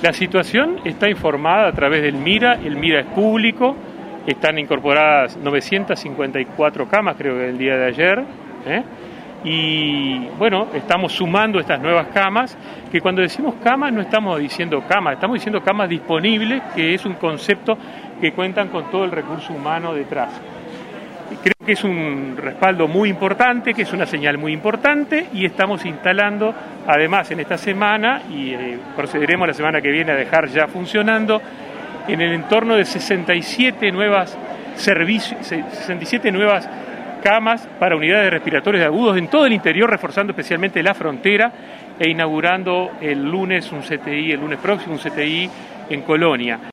La situación está informada a través del MIRA, el MIRA es público, están incorporadas 954 camas, creo que el día de ayer, y bueno, estamos sumando estas nuevas camas, que cuando decimos camas no estamos diciendo camas, estamos diciendo camas disponibles, que es un concepto que cuentan con todo el recurso humano detrás. Creo que es un respaldo muy importante, que es una señal muy importante, y estamos instalando, además en esta semana, y procederemos la semana que viene a dejar ya funcionando, en el entorno de 67 nuevas camas para unidades respiratorias agudos en todo el interior, reforzando especialmente la frontera e inaugurando el lunes próximo un CTI en Colonia.